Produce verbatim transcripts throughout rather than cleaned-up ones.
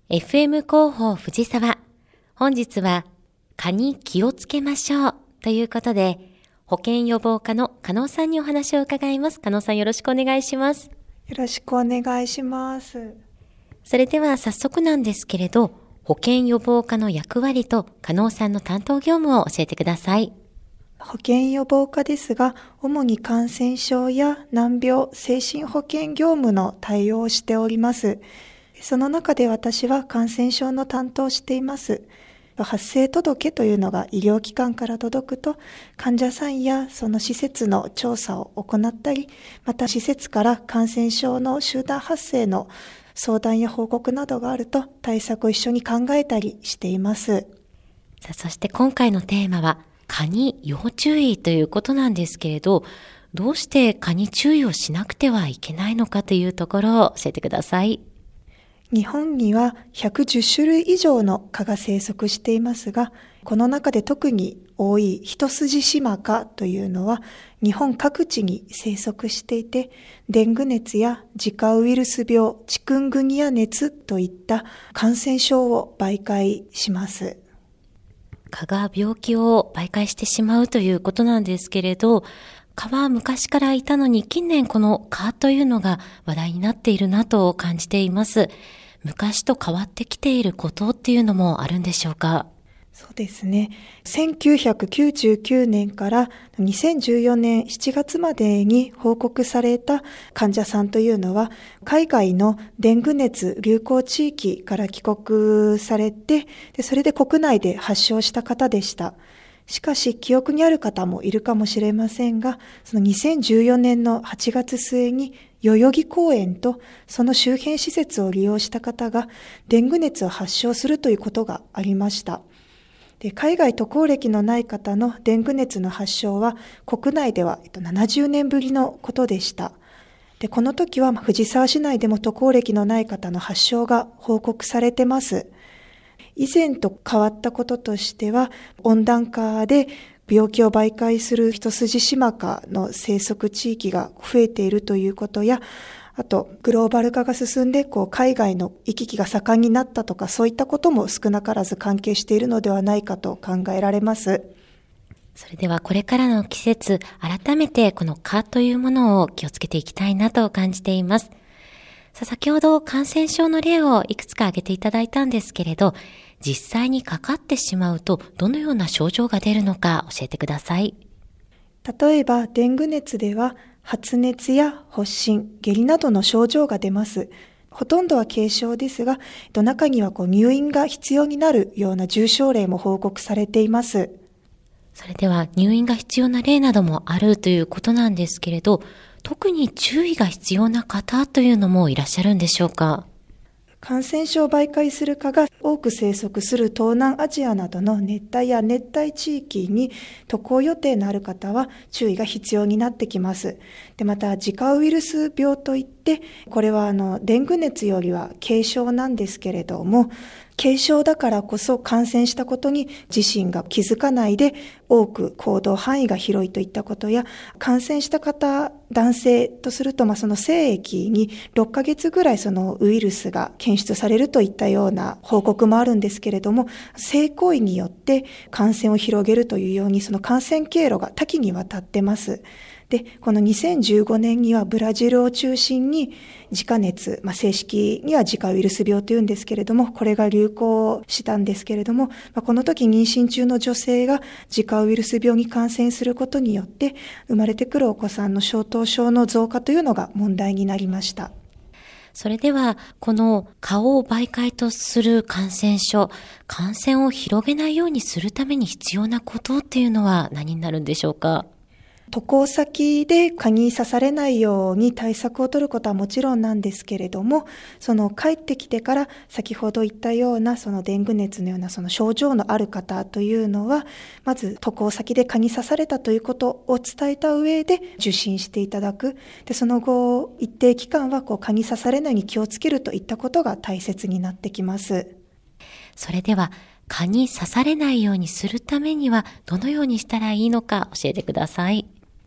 エフエム 広報藤沢。本日は蚊に気をつけましょうということで、保健予防課の加納さんにお話を伺います。加納さん、よろしくお願いします。 よろしくお願いします。 それでは早速なんですけれど、保健予防課の役割と加納さんの担当業務を教えてください。 保健予防課ですが、主に感染症や難病、精神保健業務の対応をしております。その中で私は感染症の担当をしています。発生届というのが医療機関から届くと、患者さんやその施設の調査を行ったり、また施設から感染症の集団発生の相談や報告などがあると対策を一緒に考えたりしています。 さあ、そして今回のテーマは蚊に要注意ということなんですけれど、どうして蚊に注意をしなくてはいけないのかというところを教えてください。 日本にはひゃくじゅっしゅるい以上の蚊が生息していますが、この中で特に多いヒトスジシマカというのは日本各地に生息していて、デング熱やジカウイルス病、チクングニア熱といった感染症を媒介します。 蚊が病気を媒介してしまうということなんですけれど、蚊は昔からいたのに近年この蚊というのが話題になっているなと感じています。昔と変わってきていることっていうのもあるんでしょうか？ そうですね。せんきゅうひゃくきゅうじゅうきゅうねんからにせんじゅうよねんしちがつまでに報告された患者さんというのは、海外のデング熱流行地域から帰国されて、でそれで国内で発症した方でした。しかし記憶にある方もいるかもしれませんが、そのにせんじゅうよねんのはちがつすえに代々木公園とその周辺施設を利用した方がデング熱を発症するということがありました。で、海外渡航歴のない方のデング熱の発症は国内ではななじゅうねんぶりのことでした。で、この時は藤沢市内でも渡航歴のない方の発症が報告されてます。以前と変わったこととしては、温暖化で病気を媒介するヒトスジシマカの生息地域が増えているということや、あとグローバル化が進んでこう海外の行き来が盛んになったとか、そういったことも少なからず関係しているのではないかと考えられます。 それではこれからの季節、改めてこの蚊というものを気をつけていきたいなと感じています。さあ、先ほど感染症の例をいくつか挙げていただいたんですけれど、実際にかかってしまうとどのような症状が出るのか教えてください。 例えばデング熱では発熱や発疹、下痢などの症状が出ます。ほとんどは軽症ですが、中にはこう入院が必要になるような重症例も報告されています。 それでは入院が必要な例などもあるということなんですけれど、特に注意が必要な方というのもいらっしゃるんでしょうか？ 感染症を媒介する蚊が多く生息する東南アジアなどの熱帯や熱帯地域に渡航予定のある方は注意が必要になってきます。で、またジカウイルス病といって、これはあのデング熱よりは軽症なんですけれども、軽症だからこそ感染したことに自身が気づかないで多く行動範囲が広いといったことや、感染した方、男性とすると、まあ、その精液にろっかげつぐらいそのウイルスが検出されるといったような報告もあるんですけれども、性行為によって感染を広げるというように、その感染経路が多岐にわたってます。で、このにせんじゅうごねんにはブラジルを中心にジカ熱、まあ、正式にはジカウイルス病というんですけれども、これが流行したんですけれども、まあ、この時妊娠中の女性がジカウイルス病に感染することによって生まれてくるお子さんの小頭症の増加というのが問題になりました。 それではこの蚊を媒介とする感染症、感染を広げないようにするために必要なことっていうのは何になるんでしょうか？ 渡航先で蚊に刺されないように対策を取ることはもちろんなんですけれども、その帰ってきてから先ほど言ったようなそのデング熱のようなその症状のある方というのは、まず渡航先で蚊に刺されたということを伝えた上で受診していただく。で、その後一定期間はこう蚊に刺されないように気をつけるといったことが大切になってきます。 それでは蚊に刺されないようにするためにはどのようにしたらいいのか教えてください。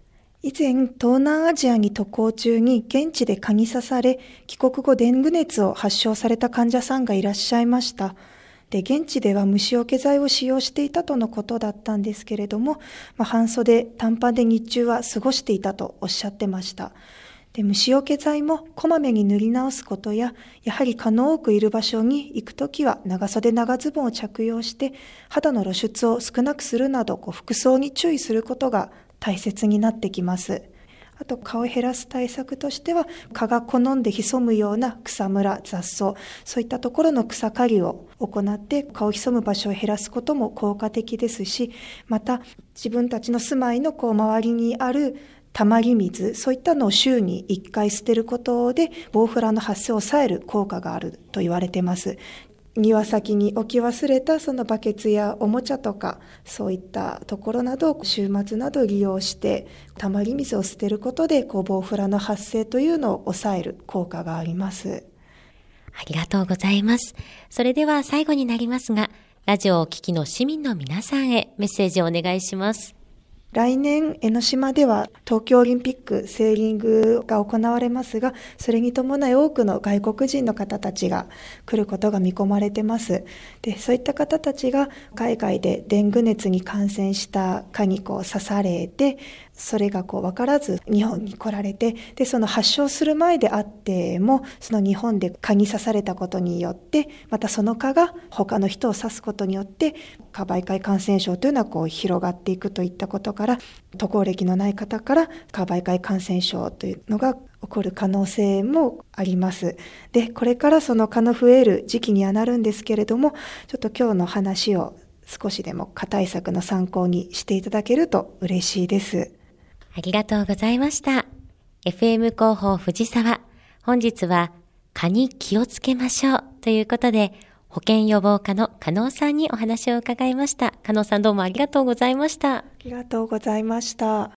以前、東南アジアに渡航中に現地で蚊に刺され、帰国後デング熱を発症された患者さんがいらっしゃいました。で、現地では虫除け剤を使用していたとのことだったんですけれども、まあ、半袖、短パンで日中は過ごしていたとおっしゃってました。で、虫除け剤もこまめに塗り直すことや、やはり蚊の多くいる場所に行くときは長袖長ズボンを着用して、肌の露出を少なくするなど、こう服装に注意することが大切になってきます。あと、蚊を減らす対策としては、蚊が好んで潜むような草むら、雑草、そういったところの草刈りを行って、蚊を潜む場所を減らすことも効果的ですし、また、自分たちの住まいのこう周りにあるたまり水、そういったのを週にいっかい捨てることで、ボウフラの発生を抑える効果があると言われています。庭先に置き忘れたそのバケツやおもちゃとか、そういったところなどを週末など利用してたまり水を捨てることでこうボウフラの発生というのを抑える効果があります。 ありがとうございます。それでは最後になりますが、ラジオをお聞きの市民の皆さんへメッセージをお願いします。 来年、江ノ島では東京オリンピックセーリングが行われますが、それに伴い多くの外国人の方たちが来ることが見込まれてます。で、そういった方たちが海外でデング熱に感染した蚊にこう刺されて、それがこう分からず日本に来られて、で、その発症する前であっても、その日本で蚊に刺されたことによって、またその蚊が他の人を刺すことによって、蚊媒介感染症というのはこう広がっていくといったことから、渡航歴のない方から蚊媒介感染症というのが起こる可能性もあります。で、これからその蚊の増える時期にはなるんですけれども、ちょっと今日の話を少しでも蚊対策の参考にしていただけると嬉しいです。 ありがとうございました。エフエム 広報藤沢。本日は蚊に気をつけましょうということで、保健予防課の加納さんにお話を伺いました。加納さん、どうもありがとうございました。 ありがとうございました。